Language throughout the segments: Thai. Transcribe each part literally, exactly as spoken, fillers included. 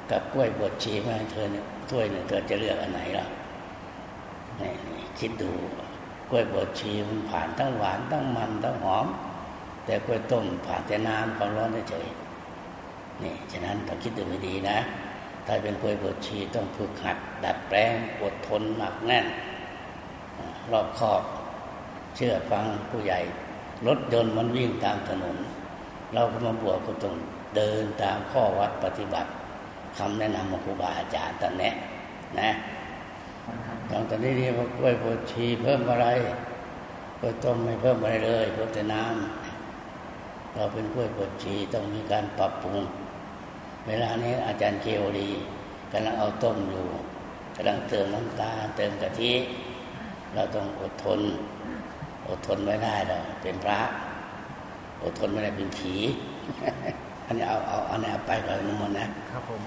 กับกล้วยบดชีมาให้เธอเนี่ยถ้วยเนี่ยเธอจะเลือกอันไหนล่ะนี่คิดดูกล้วยบดชีมันผ่านทั้งหวานทั้งมันทั้งหอมแต่กล้วยต้มผ่านแต่น้ำความร้อนเฉยนี่ฉะนั้นต้องคิดดูให้ดีนะถ้าเป็นกล้วยบดชีต้องฝึกหัดดัดแปลงอดทนหนักแน่นรอบคอบเชื่อฟังผู้ใหญ่รถยนต์มันวิ่งตามถนนเราก็มาบวชก็ต้องเดินตามข้อวัดปฏิบัติคำแนะนำของครูบาอาจารย์ตอนนี้นะตอนตอนนี้เรียกว่ากล้วยบดชีเพิ่มอะไรกล้วยต้มไม่เพิ่มอะไรเลยเพิ่มแต่น้ำเราเป็นกล้วยบดชีต้องมีการปรับปรุงเวลานี้อาจารย์เกวรีกำลังเอาต้มอยู่กำลังเติมน้ำตาลเติมกะทิเราต้องอดทนอดทนไม่ได้เราเป็นพระอดทนไม่ได้เป็นผีอันนี้เอาเอาอันนี้เอาไปก่อนนิมนต์นะครับผม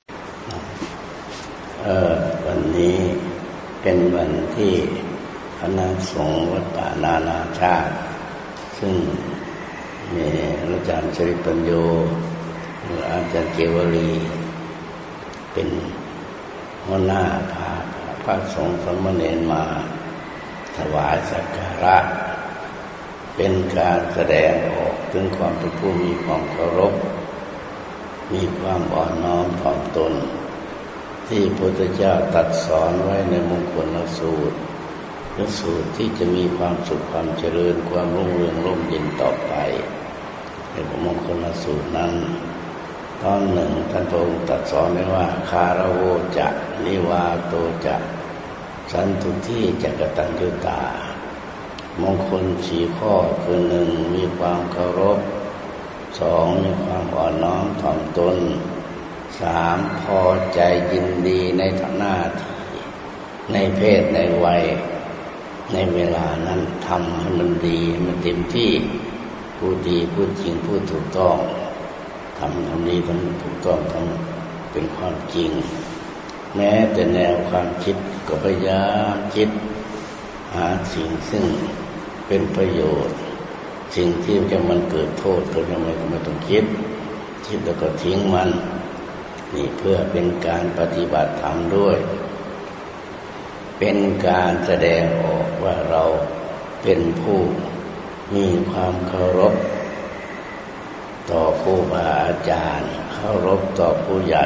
เอ่อวันนี้เป็นวันที่คณะสงฆ์วัดป่านานาชาติซึ่งมีอาจารย์ชริปัญโยอาจารย์เกวรีเป็นหัวหน้าพาพระสงฆ์สามเณรมาถวายสักการะเป็นการแสดงออกถึงความเป็นผู้มีความเคารพมีความอ่อนน้อมถ่อมตนที่พระพุทธเจ้าตรัสสอนไว้ในมงคลสูตรและสูตรที่จะมีความสุขความเจริญความรุ่งเรืองร่มเย็นต่อไปในมงคลสูตรนั้นตอนหนึ่งท่านพระองค์ตรัสสอนไว้ว่าคารโวจะนิวาโตจะสันตุทิจักตัญญูตามงคลสี่ข้อคือหนึ่งมีความเคารพสองมีความอ่อนน้อมถ่อมตนสามพอใจยินดีในหน้าที่ในเพศในวัยในเวลานั้นทำให้มันดีมันเต็มที่พูดดีพูดจริงพูดถูกต้องทำทำดีทำถูกต้องทำเป็นความจริงแม้แต่แนวความคิดก็พยายามคิดหาสิ่งซึ่งเป็นประโยชน์สิ่งที่จะมันเกิดโทษก็ยังไม่ไม่ต้องคิดคิดแล้วก็ทิ้งมันนี่เพื่อเป็นการปฏิบัติธรรมด้วยเป็นการแสดงออกว่าเราเป็นผู้มีความเคารพต่อครูบาอาจารย์เคารพต่อผู้ใหญ่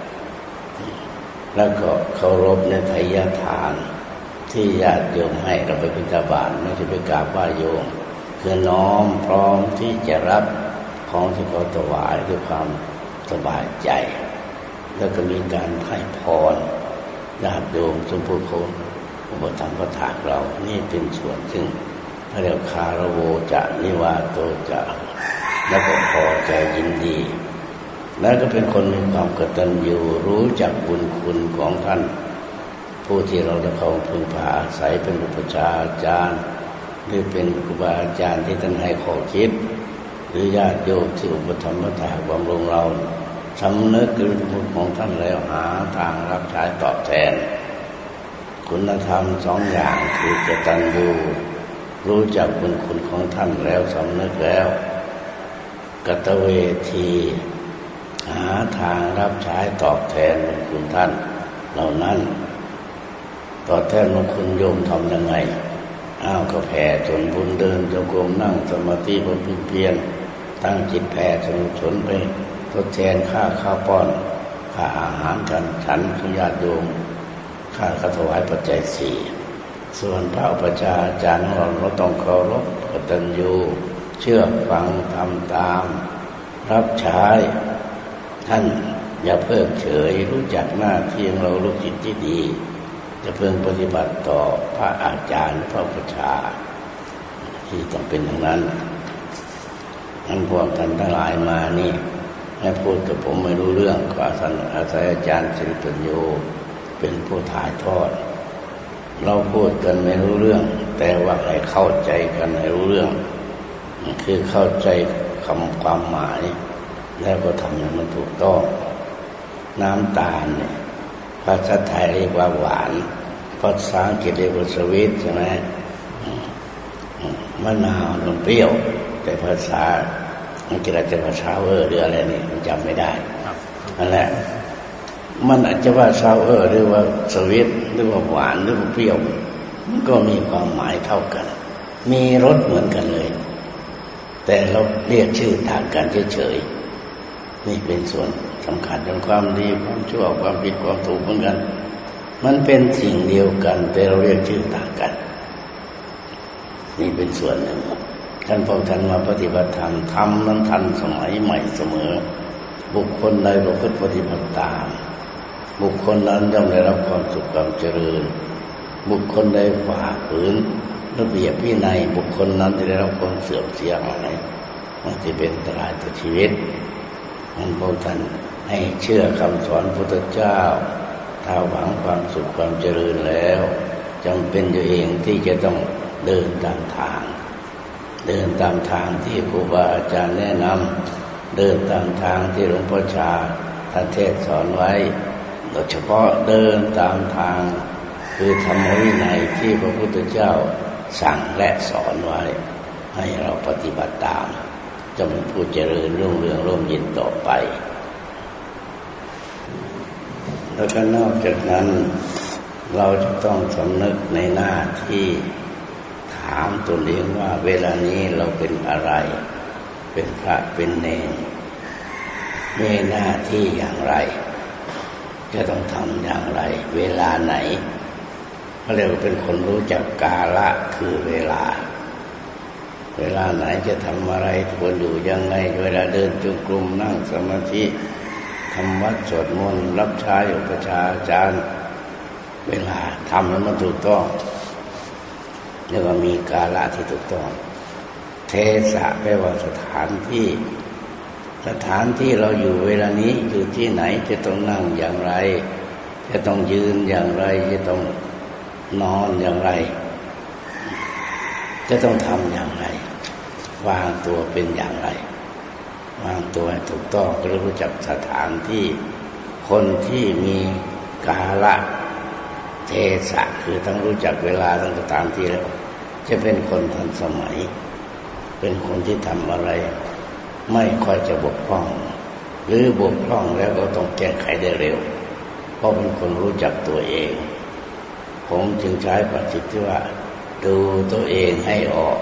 แล้วก็เคารพในไตรยทานที่ญาติโยมให้เราไปบิณฑบาตไม่ใช่ไปกราบไหว้โยมคือน้อมพร้อมที่จะรับของที่เขาถวายด้วยความสบายใจแล้วก็มีการให้พรญาติโยมจงผู้เขาอุปถัมภ์ประทานเรานี่เป็นส่วนซึ่งเรียกคารโวจะนิวาโตจะแล้วก็พอใจยินดีแล้วก็เป็นคนมีความกตัญญูรู้จักบุญคุณของท่านผู้ที่เราได้เข้าพึ่งพาอาศัยเป็นอุปชฌาย์อาจารย์หรือเป็นครูบาอาจารย์ที่ท่านให้ข้อคิดหรือญาติโยมที่อุปถัมภ์ประทานบำรุงเราสำนึกถึงบุญของท่านแล้วหาทางรับใช้ตอบแทนคุณธรรมสองอย่างคือกตัญญูรู้จักบุญคุณของท่านแล้วสำนึกแล้วกตเวทีหาทางรับใช้ตอบแทนบุญคุณท่านเหล่านั้นตอบแทนบุญคุณโยมทำยังไงอ้าวก็แผ่ส่วนบุญเดินจงกรมนั่งสมาธิบำเพ็ญเพียรตั้งจิตแผ่สนุสนไปทดแทนค่าข้าวป้อนค่าอาหารกันฉันทุญาติโยมค่าถวายปัจจัยสี่ส่วนพระอุปชฌาย์อาจารย์ของเราเราต้องเคารพกตัญญูเชื่อฟังทำตามรับใช้ท่านอย่าเพิกเฉยรู้จักหน้าที่ของเราลูกศิษย์ที่ดีจะเพิ่งปฏิบัติต่อพระอาจารย์พระอุปชฌาย์ที่ต้องเป็นอย่างนั้นนั้นพวกท่านทั้งหลายมานี่ให้พูดกับผมไม่รู้เรื่องก็อาศัยอาศัยอาจารย์ชริปัญโยเป็นผู้ถ่ายทอดเราพูดกันไม่รู้เรื่องแต่ว่าให้เข้าใจกันให้รู้เรื่องคือเข้าใจคำความหมายแล้วก็ทำให้มันถูกต้องน้ำตาลเนี่ยภาษาไทยเรียกว่าหวานภาษาอังกฤษเรียกว่าสวีทใช่ไหมมะนาวมันเปรี้ยวแต่ภาษาอังกฤษอาจจะว่าซาวเวอร์หรืออะไรนี่มันจำไม่ได้นั่นแหละมันอาจจะว่าซาวเออร์หรือว่าสวีทหรือว่าหวานหรือว่าเปรี้ยวมันก็มีความหมายเท่ากันมีรสเหมือนกันเลยแต่เราเรียกชื่อต่างกันเฉยๆนี่เป็นส่วนสำคัญของความดีความชั่วความผิดความถูกเหมือนกันมันเป็นสิ่งเดียวกันแต่เราเรียกชื่อต่างกันนี่เป็นส่วนหนึ่งท่านพอท่านมาปฏิบัติธรรมธรรมนั้นทันสมัยใหม่เสมอบุคคลใดประพฤติปฏิบัติตามบุคคลนั้นย่อมได้รับความสุขความเจริญบุคคลใดฝ่าฝืนระเบียบวินัยบุคคลนั้นจะได้รับความเสื่อมเสียหายมันจะเป็นอันตรายต่อชีวิตมันพวกท่านให้เชื่อคำสอนพุทธเจ้าถ้าหวังความสุขความเจริญแล้วจำเป็นอยู่เองที่จะต้องเดินตามทางเดินตามทางที่ครูบาอาจารย์แนะนำเดินตามทางที่หลวงพ่อชาท่านเทศสอนไว้โดยเฉพาะเดินตามทางคือธรรมวินัยที่พระพุทธเจ้าสั่งและสอนไว้ให้เราปฏิบัติตามจะเป็นผู้เจริญรุ่งเรืองร่มเย็นต่อไปแล้วก็นอกจากนั้นเราจะต้องสำนึกในหน้าที่ถามตัวเองว่าเวลานี้เราเป็นอะไรเป็นพระเป็นเณรมีหน้าที่อย่างไรจะต้องทำอย่างไรเวลาไหนเขาเรียกว่าเป็นคนรู้จักกาละคือเวลาเวลาไหนจะทำอะไรควรอยู่ยังไงเวลาเดินจงกรมนั่งสมาธิทำวัดสวดมนต์รับใช้อุปชฌาย์อาจารย์เวลาทำแล้วมันถูกต้องเรียกว่ามีกาละที่ถูกต้องเทศะแปลว่าสถานที่สถานที่เราอยู่เวลานี้อยู่ที่ไหนจะต้องนั่งอย่างไรจะต้องยืนอย่างไรจะต้องนอนอย่างไรจะต้องทำอย่างไรวางตัวเป็นอย่างไรวางตัวให้ถูกต้องก็รู้จักสถานที่คนที่มีกาละเทศะคือทั้งรู้จักเวลาทั้งสถานที่แล้วจะเป็นคนทันสมัยเป็นคนที่ทำอะไรไม่ค่อยจะบกพร่องหรือบกพร่องแล้วก็ต้องแก้ไขได้เร็วเพราะเป็นคนรู้จักตัวเองผมจึงใช้ปฏิทินว่าดูตัวเองให้ออก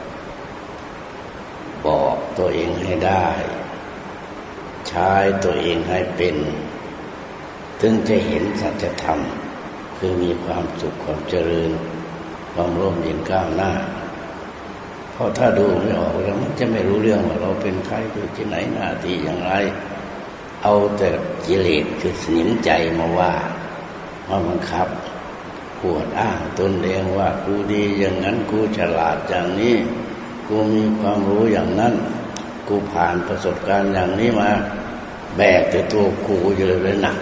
บอกตัวเองให้ได้ใช้ตัวเองให้เป็นถึงจะเห็นสัจธรรมคือมีความสุขความเจริญความร่มเย็นก้าวหน้าเพราะถ้าดูไม่ออกแล้วมันจะไม่รู้เรื่องว่าเราเป็นใครอยู่ที่ไหนหน้าที่อย่างไรเอาแต่กิเลสคือสนิมใจมาว่ามาบังคับปวดอ้างตนเองว่ากูดีอย่างนั้นกูฉลาดอย่างนี้กูมีความรู้อย่างนั้นกูผ่านประสบการณ์อย่างนี้มาแบกแต่ตัวกูอยู่เลยหนัก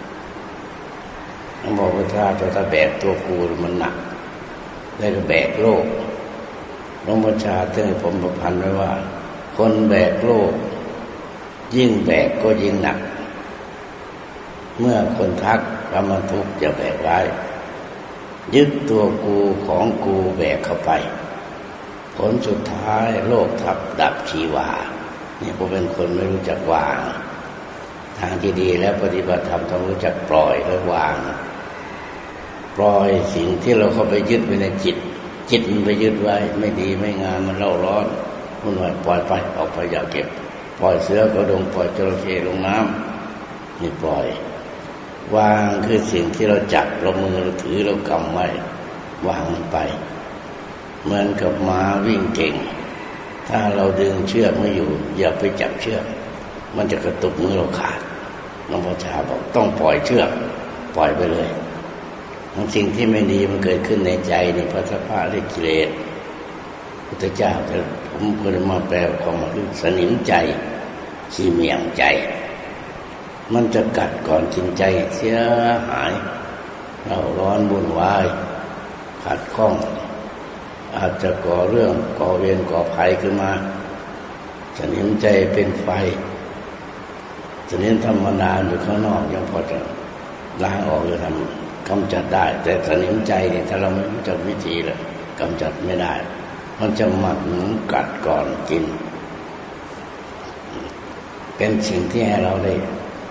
เขาบอกว่าถ้าถ้าแบกตัวกูมันหนักได้ก็แบกโลกหลวงพ่อชาท่านผมประพันธ์ไว้ว่าคนแบกโลกยิ่งแบกก็ยิ่งหนักเมื่อคนทักว่ามันทุกข์อย่าแบกไว้ยึดตัวกูของกูแบกเข้าไปผลสุดท้ายโลกทับดับชีวานี่ผมเป็นคนไม่รู้จักวางทางที่ดีแล้วปฏิบัติธรรมต้องรู้จักปล่อยและวางปล่อยสิ่งที่เราเข้าไปยึดไว้ในจิตจิตมันไปยึดไว้ไม่ดีไม่งามมันเล่าร้อนมันว่าปล่อยไปออกไปอย่าเก็บปล่อยเสือกระดงปล่อยจระเข้ลงน้ำนี่ปล่อยวางคือสิ่งที่เราจับเรามือเราถือเรากำไว้วางมันไปเหมือนกับม้าวิ่งเก่งถ้าเราดึงเชือกไม่อยู่อย่าไปจับเชือกมันจะกระตุกมือเราขาดหลวงพ่อชาบอกต้องปล่อยเชือกปล่อยไปเลยทั้งสิ่งที่ไม่ดีมันเกิดขึ้นในใจนี่พระสภาพเรียกกิเลสพุทธเจ้าแต่ผมเคยมาแปลความหมายคือสนิมใจขี้เมียงใจมันจะกัดก่อนจิตใจเสียหายเราร้อนวุ่นวายขัดข้องอาจจะก่อเรื่องก่อเวรก่อภัยขึ้นมาสนิมใจเป็นไฟสนิมธรรมดาอยู่ข้างนอกยังพอจะล้างออกหรือทำกำจัดได้แต่สนิมใจเนี่ยถ้าเราไม่รู้จักวิธีแล้วกำจัดไม่ได้มันจะหมักหนุนกัดก่อนกินเป็นสิ่งที่ให้เราได้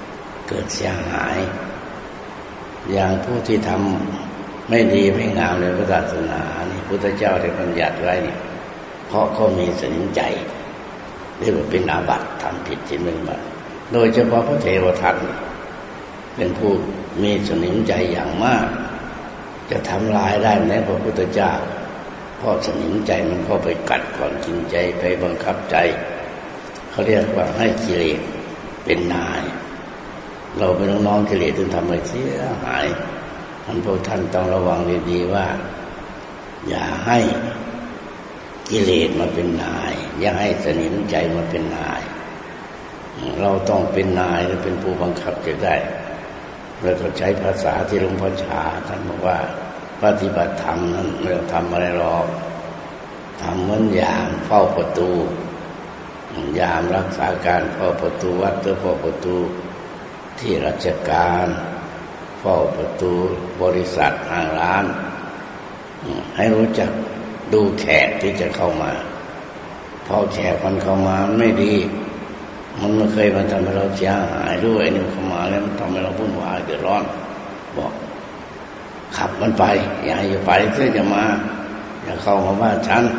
เกิดเสียหายอย่างผู้ที่ทำไม่ดีไม่งามในพระศาสนานี่พุทธเจ้าได้บัญญัติไว้เนี่ยเพราะเขามีสนิมใจเรียกว่าเป็นอาบัติทำผิดที่หนึ่งมาโดยเฉพาะพระเทวทัตเป็นผู้มีสนิมใจอย่างมากจะทำลายได้แม้พระพุทธเจ้าเพราะสนิมใจมันเข้าไปกัดก่อนกินใจไปบังคับใจเขาเรียกว่าให้กิเลสเป็นนายเราเป็นน้องๆกิเลสถึงทำอะไรเสียหายท่านพวกท่านต้องระวังดีๆว่าอย่าให้กิเลสมาเป็นนายอย่าให้สนิมใจมาเป็นนายเราต้องเป็นนายและเป็นผู้บังคับจะได้เราก็ใช้ภาษาที่หลวงพ่อชาท่านบอกว่าปฏิบัติธรรมนั้นไม่ต้องทำอะไรหรอกทำเหมือนยามเฝ้าประตูยามรักษาการเฝ้าประตูวัดหรือเฝ้าประตูที่ราชการเฝ้าประตูบริษัทห้างร้านให้รู้จักดูแขกที่จะเข้ามาพอแขกมันเข้ามามันไม่ดีมันไม่เคยมาทำให้เราเสียหายด้วยนี่เข้ามาแล้วมันทำให้เราวุ่นวายเดือดร้อนบอกขับมันไปอย่าให้ไปเพื่อจะมาอย่าเข้ามาบ้านฉัน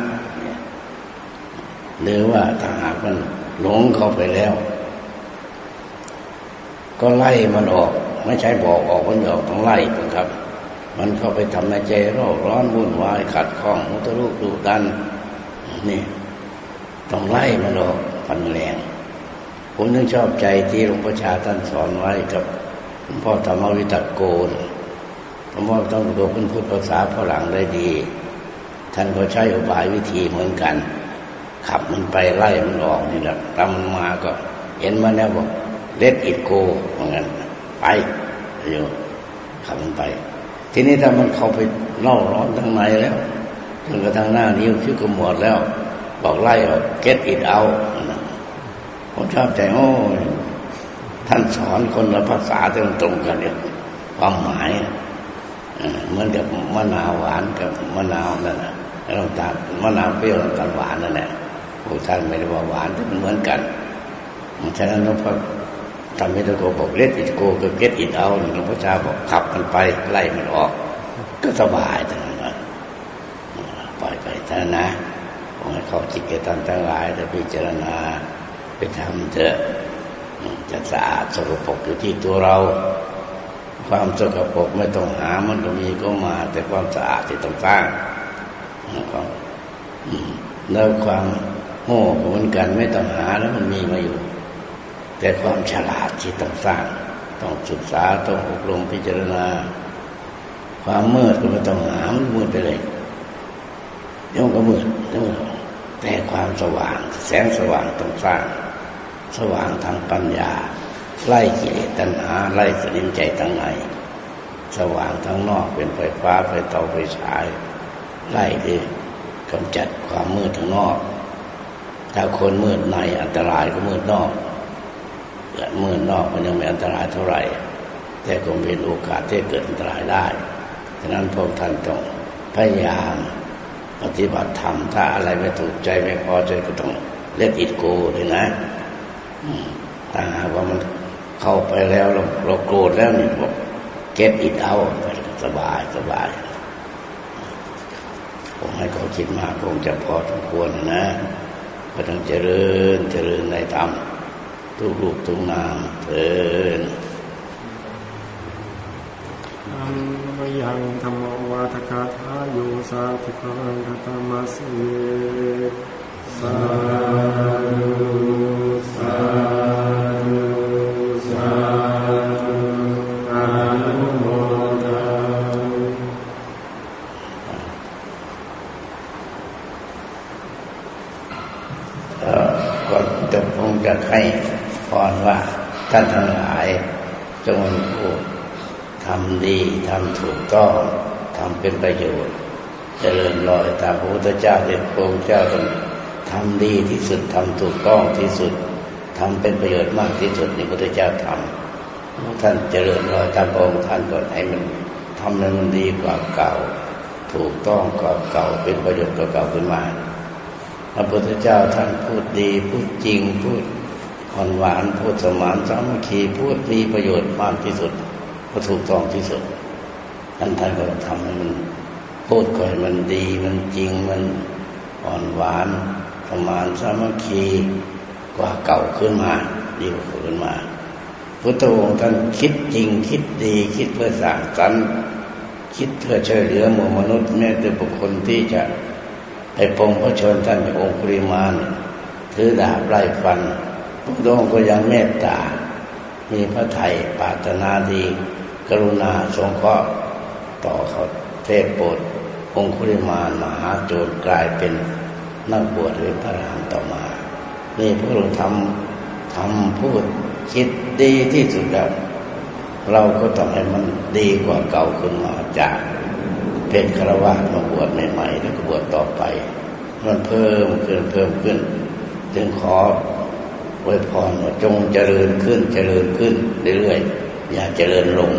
หรือว่าถ้าหากมันหลงเข้าไปแล้วก็ไล่มันออกไม่ใช่บอกออกมันออกต้องไล่ครับมันเข้าไปทำในใจร้อนร้อนวุ่นวายขัดข้องมุทะลุดุดันนี่ต้องไล่มันออกพันแรงผมยังชอบใจที่หลวงพ่อชาท่านสอนไว้กับหลวงพ่อธรรมวิตโกนหลวงพ่อต้องตัวเพิ่นพูดภาษาฝรั่งได้ดีท่านก็ใช้อุบายวิธีเหมือนกันขับมันไปไล่มันออกนี่แหละตามมันมาก็เห็นมันแล้วบอกเลทอิทโกเหมือนกันไปอยู่ขับมันไปทีนี้ถ้ามันเข้าไปเล่าร้อนทั้งในแล้วจนกระทั่งหน้านิ้วคิ้วขมวดแล้วบอกไล่ออกเก็ตอิทเอาผมชอบใจโอ้ท่านสอนคนละภาษาตรงตรงกันเนี่ยความหมายเหมือนกับมะนาวหวานกับมะนาวนั่นแหละน้ำตาลมะนาวเปรี้ยวน้ำตาลหวานนั่นแหละพวกท่านไม่ได้ว่าหวานแต่มันเหมือนกันฉะนั้นหลวงพ่อทำให้ตะโกบอกเลทอิทโกก็เก็ตอิทเอาหลวงพ่อชาบอกขับมันไปไล่มันออกก็สบายแต่นั้นปล่อยไปท่านนะผมให้เข้าจิตแก่ท่านทั้งหลายแต่พิจารณาไปทำเถอะจะสะอาดสกปรกอยู่ที่ตัวเราความสกปรกไม่ต้องหามันก็มีก็มาแต่ความสะอาดที่ต้องสร้างแล้วความโง่เหมือนกันไม่ต้องหาแล้วมันมีมาอยู่แต่ความฉลาดที่ต้องสร้างต้องศึกษาต้องอบรมพิจารณาความมืดก็ไม่ต้องหามันมืดไปเลยเดี๋ยวมันก็มืดเดี๋ยวแต่ความสว่างแสงสว่างต้องสร้างสว่างทางปัญญาไล่กิเลสตัณหาไล่สนิมใจทั้งในสว่างทั้งนอกเป็นไฟฟ้าไฟเตาไฟฉายไล่ที่กำจัดความมืดทั้งนอกถ้าคนมืดในอันตรายก็มืดนอกมืดนอกมันยังไม่อันตรายเท่าไหร่แต่ก็เป็นโอกาสที่เกิดอันตรายได้ฉะนั้นพวกท่านต้องพยายามปฏิบัติธรรมถ้าอะไรไม่ถูกใจไม่พอใจก็ต้องเลทอิทโกเลยนะถ้าหากว่ามันเข้าไปแล้วเราเราโกรธแล้วนี่บอกเก็ตอิทเอาสบายสบายผมให้เขาคิดมากคงจะพอสมควรนะก็ต้องเจริญเจริญในธรรมทุกรูปทุกนามเถิดอัมมยังธรรมวาทกาธาโยสาธุคังคตมัสเยสาธุสาธุสาธุอนุโมทนาเอ่อก็จะคงจะให้พรว่าท่านทั้งหลายจงเป็นผู้ทำดีทำถูกต้องทำเป็นประโยชน์เจริญรอยตามพระพุทธเจ้าเป็นพระองค์เจ้าต้องทำดีที่สุดทำถูกต้องที่สุดทำเป็นประโยชน์มากที่สุดนี่พระพุทธเจ้าทำท่านเจริญรอยตามพระองค์ท่านก่อนให้มันทำให้มันดีกว่าเก่าถูกต้องกว่าเก่าเป็นประโยชน์กว่าเก่าขึ้นมาพระพุทธเจ้าท่านพูดดีพูดจริงพูดคอ่อนหวานพูดสมานสามัคคีพูดมีประโยชน์มากที่สุดก็ถูกต้องที่สุดท่านท่านก็ทำให้มันพูดก่อนมันดีมันจริงมันอ่อนหวานสมานสามัคคีกว่าเก่าขึ้นมาดีกว่าขึ้นมาพุทธองค์ท่านคิดจริงคิดดีคิดเพื่อสร้างสรรค์คิดเพื่อช่วยเหลือหมู่มนุษย์แม้แต่บุคคลที่จะไปปรงพระชนท่านอย่างองคุลิมานถือดาบไล่ฟันพระองค์ก็ยังเมตตามีพระทัยปรารถนาดีกรุณาสงเคราะห์ต่อเขาเทศโปรดองคุลิมานมหาโจรกลายเป็นนักบวชเป็นพระอรหันต์ต่อมานี่พวกเราทำทำพูดคิดดีที่สุดแล้วเราก็ต้องให้มันดีกว่าเก่าขึ้นมาจากเป็นฆราวาสมาบวชใหม่ๆแล้วก็บวชต่อไปมันเพิ่มขึ้นเพิ่มขึ้นจึงขออวยพรว่าจงเจริญขึ้นเจริญขึ้นเรื่อยๆอย่าเจริญลง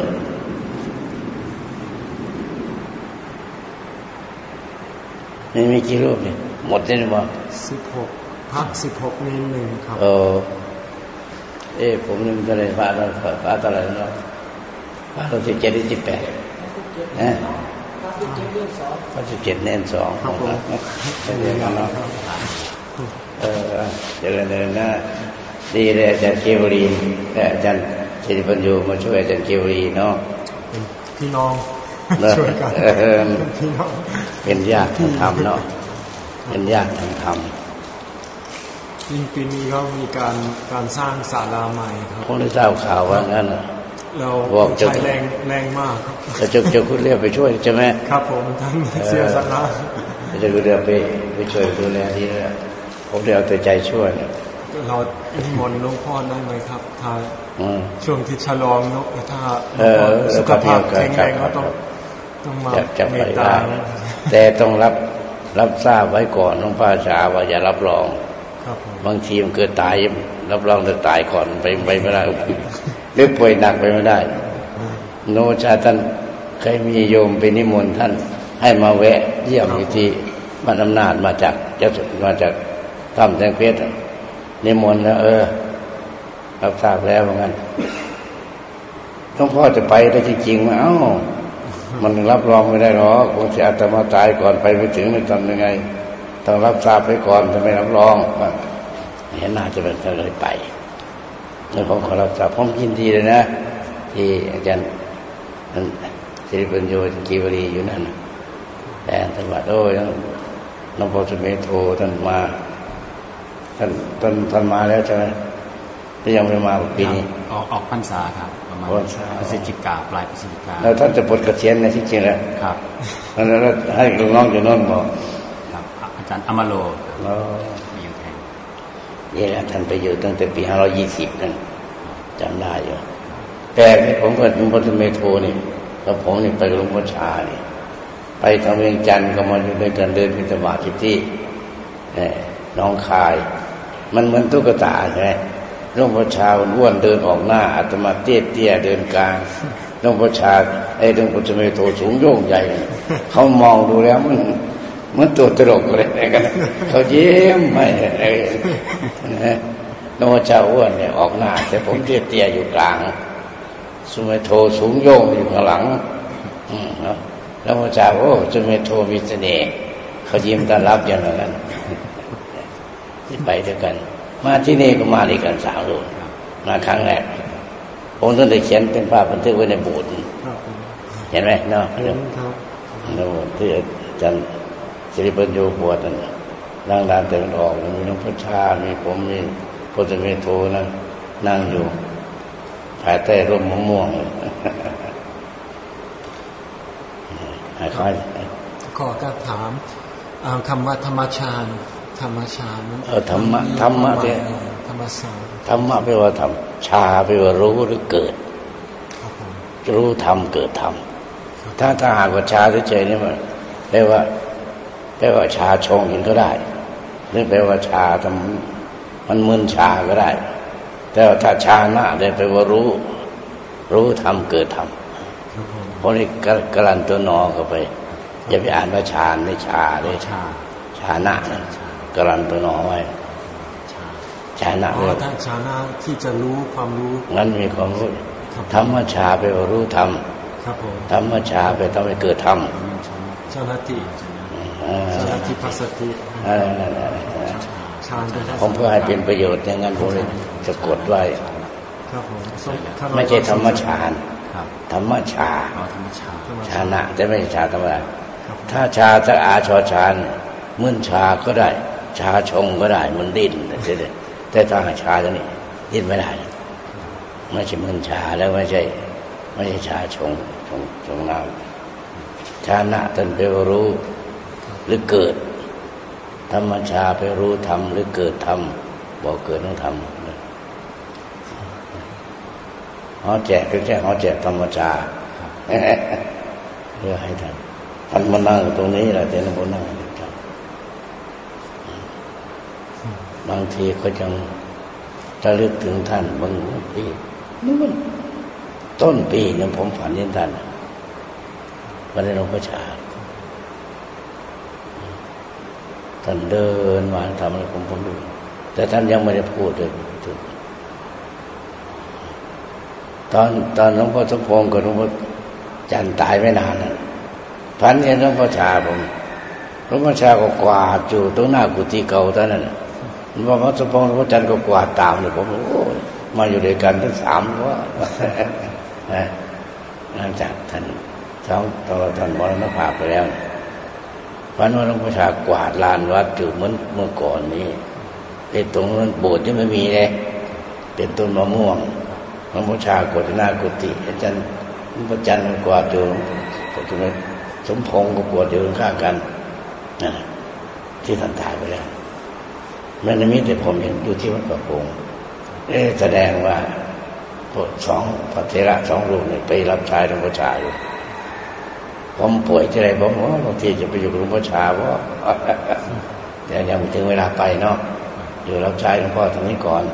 นี่มีกี่รูปนี่หมดนี่มั้งสิบหกพระสิบหกเนรหนึ่งครับเออเอ๊ะผมนึกจะเลยพระเราพระอะไรเนาะพระเราสิบเจ็ดหรือสิบแปดนะพระสิบเจ็ดเนรสองพระสิบเจ็ดเนรสองครับผมเรียนกันเนาะเออเจริญเจริญนะดีเลยอาจารย์เกวรีและอาจารย์ศิริปัญโยมาช่วยอาจารย์เกวรีเนาะพี่น้องช่วยกันพี่น้องเป็นญาติทางธรรมเนาะเป็นญาติทางธรรมปีนี้ก็มีการการสร้างศาลาใหม่ครับผมได้ทราบข่าวว่างั้นเราบอกใช้แรงแรงมากครับจะจะจะคุณเรียกไปช่วยใช่ไหมครับผมท่านเสียสละจะคุณเรียกไปไปช่วยดูแลที่นี่ผมได้เอาแต่ใจช่วยเรานิมนต์หลวงพ่อได้ไหมครับถ้าช่วงที่ฉลองเนาะถ้าสุขภาพแข็งแรงก็ต้องต้องมาเมตตาแต่ต้องรับรับทราบไว้ก่อนหลวงพ่อชาว่าอย่ารับรองบางทีมันเกิดตายรับรองจะตายก่อนไปไปไม่ได้หรือป่วยหนักไปไม่ได้โนชาท่านเคยมีโยมไปนิมนต์ท่านให้มาแวะเยี่ยมอยู่ที่บ้านอำนาจมาจากจะมาจากถ้ำแสงเพชรนิมนต์แล้วเออรับทราบแล้วเหมือนกันหลวงพ่อจะไปได้จริงๆไหมเอ้ามันรับรองไม่ได้หรอกคงจะอาตมาตายก่อนไปไม่ถึงไม่ทำยังไงต้องรับทราบไปก่อนจะไม่รับรองเห็นน่าจะเป็นเลยไปแล้วผมขอรับทราบผมยินดีเลยนะที่อาจารย์ศิริปัญโยกีวรีอยู่นั่นแต่ท่านว่าโอ้ยน้องพ่อสุเมโทท่านมาท่านท่านท่านมาแล้วใช่ไหมที่ยังไม่มาปีนี้ออกออกพรรษาครับประมาณพฤศจิกาปลายพฤศจิกาแล้วท่านจะปลดเกษียณในที่จริงแล้วครับแล้วให้ลูกน้องอยู่โน่นบอกครับอาจารย์อมโลอ๋ออยู่แทนนี่แหละท่านไปอยู่ตั้งแต่ปีห้าร้อยยี่สิบนั่นจำได้อยู่แต่ผมกับหลวงพ่อเมโทนี่แล้วผมนี่ไปหลวงพ่อชานี่ไปทางเวียงจันทร์ก็มาอยู่ด้วยกันเดินพิธบาตที่น้องคายมันเหมือนตุ๊กตาใช่ไหมหลวงพ่อชาอ้วนเดินออกหน้าอาตมาเตี้ยเตี้ยเดินกลางหลวงพ่อชาไอ้หลวงพ่อเมโทสูงโย่งใหญ่เขามองดูแล้วมันเหมือนตัวตลกอะไรกันเขาเยิ้มไม่อะไรนะหลวงพ่อชาอ้วนเนี่ยออกหน้าแต่ผมเตี้ยเตี้ยอยู่กลางสุเมโทสูงโย่งอยู่ข้างหลังอืมเนาะแล้วพระเจ้าโอ้สุเมโทมีเสน่ห์เขายิ้มต้อนรับอย่างนั้นที่ไปด้วยกันมาที่นี่ก็มาด้วยกันสามรูปมาครั้งแรกผมต้องได้เขียนเป็นภาพบันทึกไว้ในโบสถ์เห็นไหมเนาะเรื่องที่อาจารย์ศิริปัญโยบวชนั่นนั่งด้านแต่มันออกมีหลวงพ่อชามีผมมีพระสุเมโทนั่นนั่งอยู่ภายใต้ร่มมะม่วงขอขอการถามคำว่าธรรมฌานธรรมฌานนั้นเออธรรมะธรรมะเนี่ยธรรมฌานธรรมะแปลว่าธรรมฌาแปลว่ารู้หรือเกิดรู้ธรรมเกิดธรรมถ้าถ้าหากว่าฌาเฉยๆนี่มันแปลว่าแปลว่าฌาชงเห็นก็ได้หรือแปลว่าฌาทำมันมึนฌาก็ได้แต่ถ้าฌานะได้แปลว่ารู้รู้ธรรมเกิดธรรมเพราะนี่กลั่นตัวนอเข้าไปอย่าไปอ่านว่าฌานในฌาเลยฌาฌานะกลั่นตัวนอไว้ฌานะอ๋อท่านฌานะที่จะรู้ความรู้งั้นมีความรู้ธรรมชาไปรู้ธรรมครับผมธรรมชาไปทำให้เกิดธรรมฌานะติฌานะติปัสสติผมเพื่อให้เป็นประโยชน์อย่างนั้นผมเลยจะกดไว้ครับผมไม่ใช่ธรรมฌานธรรมชาฌานะจะไม่ใช่ฌานธรรมดาถ้าชาสักอาชอฌานมึนชาก็ได้ชาชงก็ได้มันดิ้นแต่ถ้าชาตัวนี้ดิ้นไม่ได้ไม่ใช่มึนชาแล้วไม่ใช่ไม่ใช่ชาชงชงชงน้ำฌานะท่านไปรู้หรือเกิดธรรมชาไปรู้ธรรมหรือเกิดธรรมบอกเกิดต้องธรรมเขาแจกแค่เขาแจกธรรมชาเพื่อให้ท่านท่านมานั่งตรงนี้แหละแต่หลวงพ่อนั่งบางทีก็ยังระลึกถึงท่านบางปีนี่มันต้นปีนึงผมฝันเห็นท่านวันนี้หลวงพ่อชาท่านเดินมาทำอะไรผมผมดูแต่ท่านยังไม่ได้พูดเลยตอนตอนหลวงพ่อสมพงษ์กับหลวงพ่อจันตายไม่นานนะพันเห็นหลวงพ่อชาผมหลวงพ่อชาก็กวาดอยู่ตรงหน้ากุฏิเก่าท่านนั่นหลวงพ่อสมพงษ์หลวงพ่อจันก็กวาดตามเลยผมโอ้มาอยู่ด้วยกันทั้งสามว่าหลังจากท่านท้องตอนท่านมรณภาพไปแล้วพันว่าหลวงพ่อชากวาดลานวัดอยู่เหมือนเมื่อก่อนนี้ไอ้ตรงนั้นโบสถ์ยังไม่มีเลยเป็นต้นมะม่วงหลวงพ่อชากวาดหน้ากุฏิอาจารย์หลวงพ่อจันทร์กวาดอยู่ก็คือสมพงษ์ก็กวาดอยู่ข้างกันนั่นที่ท่านตายไปแล้วมันไม่มีแต่ผมเห็นอยู่ที่วัดประพงษ์เอ๊ะแสดงว่าพวกสองพระเถระสองรูปเนี่ยไปรับใช้หลวงพ่อชาอยู่ผมป่วยที่ไรผมว่าบางทีจะไปอยู่หลวงพ่อชาเพราะแต่ยังไม่ถึงเวลาไปเนาะอยู่รับใช้หลวงพ่อตรงนี้ก่อน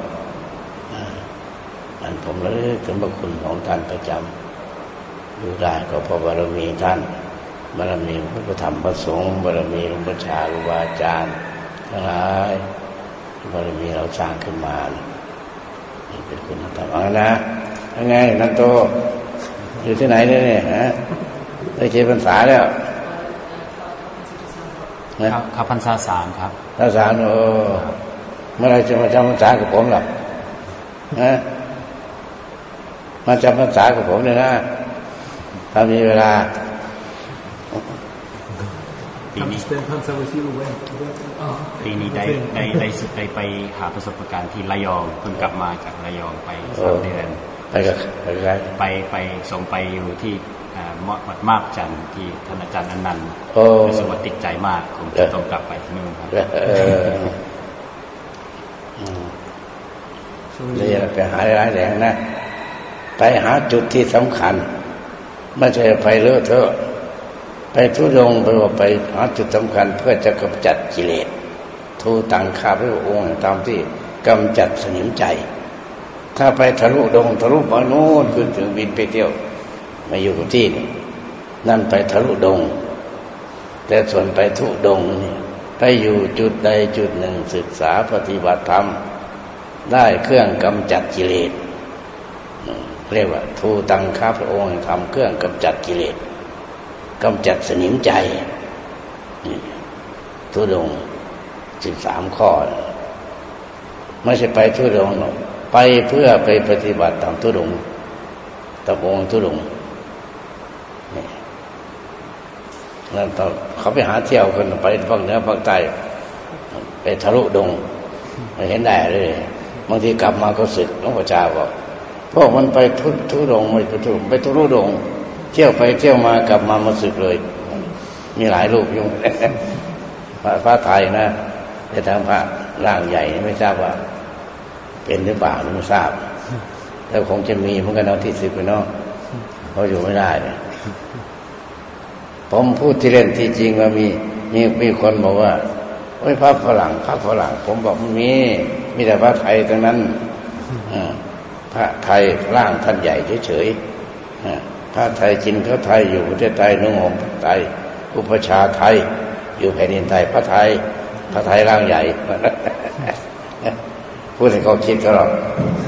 อันผมระลึกถึงพระคุณของท่านประจำอยู่ได้ก็เพราะบารมีท่านบารมีพระธรรมพระสงฆ์บารมีหลวงพ่อชาครูบาอาจารย์ทั้งหลายบารมีเราสร้างขึ้นมาเป็นคุณธรรมเอานะยังไงนันโตอยู่ที่ไหนเนี่ยฮะได้เจ็ดพรรษาแล้วครับครับพรรษาสามครับพรรษาโอ้เมื่อไรจะมาจำพรรษากับผมล่ะฮะมาจำพรรษากับผมเลยนะถ้ามีเวลาปีนี้ปีนี้ได้ได้ได้สุดได้ไปหาประสบการณ์ที่ระยองเพิ่งกลับมาจากระยองไปสามเดือนไปกับไปไปส่งไปอยู่ที่วัดมาบจันทร์ที่ท่านอาจารย์อนันต์รู้สึกว่าติดใจมากผมจะต้องกลับไปที่นู่นครับนี่ไปหาหลายแหล่งนะไปหาจุดที่สำคัญไม่ใช่ไปเลอะเทอะไปทุรดงไปว่าไปหาจุดสำคัญเพื่อจะกำจัดกิเลสทูตังคาพระองค์ตามที่กำจัดสนิมใจถ้าไปทะลุดงทะลุมาโน่นขึ้นถึงบินไปเที่ยวมาอยู่กับที่นั่นไปทะลุดงแต่ส่วนไปทุดงนี่ไปอยู่จุดใดจุดหนึ่งศึกษาปฏิบัติธรรมได้เครื่องกำจัดกิเลสเรียกว่าทูตังคาพระองค์ทำเครื่องกำจัดกิเลสกำจัดสนิมใจทุดงสิบสามข้อไม่ใช่ไปทุดงหรอกไปเพื่อไปปฏิบัติตามทุดงตะบงทุดงนั่นตอนเขาไปหาเที่ยวกันไปภาคเหนือภาคใต้ไปทะลุดงไม่เห็นได้เลยบางทีกลับมาก็สึกหลวงพ่อชาบอกพวกมันไปทุทุดงไม่ไปทุไปทะลุดงเที่ยวไปเที่ยวมากลับมามาสึกเลยมีหลายรูปยุ่งพระพระไทยนะแต่ทางพระร่างใหญ่ไม่ทราบว่าเป็นหรือเปล่าไม่ทราบแต่คงจะมีเหมือนกันเอาที่สิบไปเนาะเขาอยู่ไม่ได้เนี่ยผมพูดที่เล่นที่จริงว่ามีมีมีคนบอกว่าโอ้ยพระฝรั่งพระฝรั่งผมบอกมันมีมีแต่พระไทยทั้งนั้นพระไทยร่างท่านใหญ่เฉยๆพระไทยจินพระไทยอยู่ประเทศไทยนุ่งห่มไทยอุปชาไทยอยู่แผ่นดินไทยพระไทยพระไทยร่างใหญ่พูดให้เขาคิดก็หรอก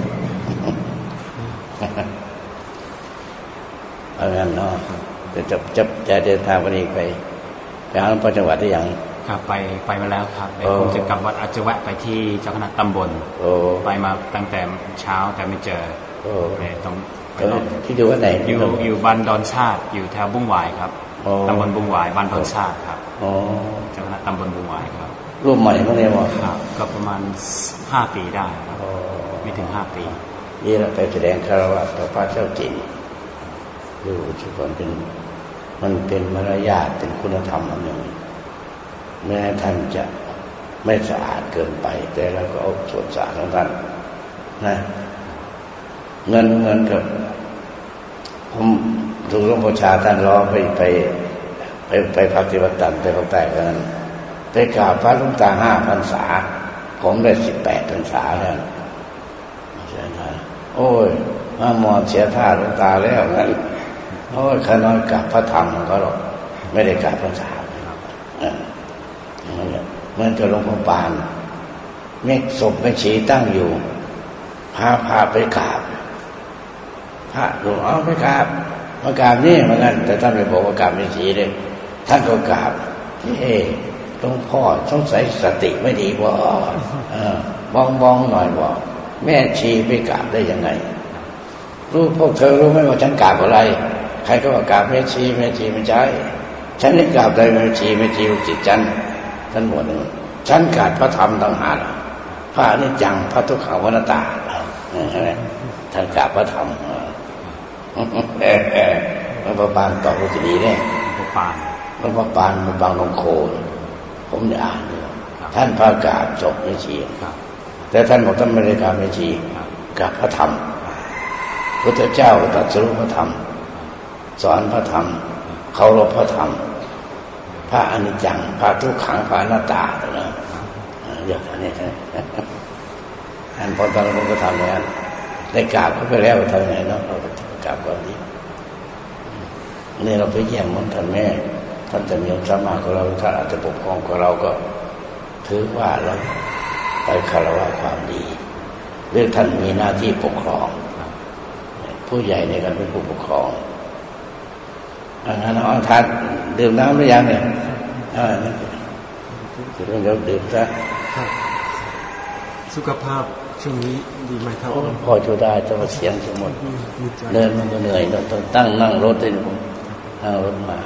เอางั้นเนาะจะจะจะจะเดินทางวันนี้ไปไปหาหลวงพ่อจังหวัดได้ยังครับไปไปมาแล้วครับไปคงจะกลับวัดอาจจะแวะไปที่เจ้าคณะตำบลไปมาตั้งแต่เช้าแต่ไม่เจอตรงที่ดูว่าไหนอยู่อยู่บ้านดอนชาติอยู่แถวบุ้งหวายครับตำบลบุ้งหวายบ้านดอนชาติครับเจ้าคณะตำบลบุ้งหวายครับรูปใหม่เมื่อไหร่วะครับก็ประมาณห้าปีได้ครับไม่ถึงห้าปีนี่เราไปแสดงคารวะต่อพระเจ้าจีนดูทุกคนเป็นมันเป็นมารยาทเป็นคุณธรรมอันหนึ่งแม้ท่านจะไม่สะอาดเกินไปแต่เราก็เอาส่วนสะอาดของท่านนะเงินเงินกับผมถูกหลวงพ่อชาท่านล้อไปไปไปไปพักที่วัดตันไปเขาแตกกันไปกราบพระหลวงตาห้าพรรษาผมได้สิบแปดพรรษาแล้วใช่ไหมโอ้ยมามอเสียท่าหลวงตาแล้วงั้นโอ้ยขน้อยกับพระธรรมของเขาหรอกไม่ได้กราบพรรษาเหมือนกับหลวงพ่อปานเมฆศพไม่ชีตั้งอยู่พาพาไปกราบพระหลวงเอาไปกราบมากราบนี่เหมือนกันแต่ท่านไม่บอกว่ากราบไม่ชีเลยท่านก็กราบเฮ้หลวงพ่อสงสัยสติไม่ดีบ่มองมองหน่อยบ่แม่ชีไปกราบได้ยังไงรู้พวกเธอรู้ไหมว่าฉันกราบอะไรใครก็ว่ากราบแม่ชีแม่ชีไม่ใช่ฉันนี่กราบได้แม่ชีแม่ชีจิตจันท่านหมดหนึ่งฉันกราบพระธรรมต่างหากพระอนิจจังพระทุกขังอนัตตาใช่ไหมท่านกราบพระธรรมเออเออหลวงพ่อปานตอบว่าจะดีแน่หลวงพ่อปานหลวงพ่อปานมันบางลงโคผมได้อ่านอยู่ท่านพระกราบจบไม่ชีแต่ท่านบอกท่านไม่ได้กราบไม่ชีกราบพระธรรมพุทธเจ้าตรัสรู้พระธรรมสอนพระธรรมเคารพพระธรรมพระอนิจจังพระทุกขังพระอนัตตานะเยอะนี่ใช่ท่านพอตอนนั้นผมก็ทำแล้วได้กราบเขาไปแล้วทำไงเนาะเรากราบก่อนดีนี่เราไปเยี่ยมมันท่านแม่ท่านจะมีความสามารถของเราท่านอาจจะปกครองของเราก็ถือว่าเราไปคารวะความดีหรือท่านมีหน้าที่ปกครองผู้ใหญ่ในการเป็นผู้ปกครองอันนั้นเอาทานดื่มน้ำหรือยังเนี่ยอ่านี่คือเรื่องเราดื่มซะสุขภาพช่วงนี้ดีไหมครับพอจะได้แต่ว่าเสียงสมมติเดินมันก็เหนื่อยต้องตั้งนั่งรถด้วยนั่งรถมา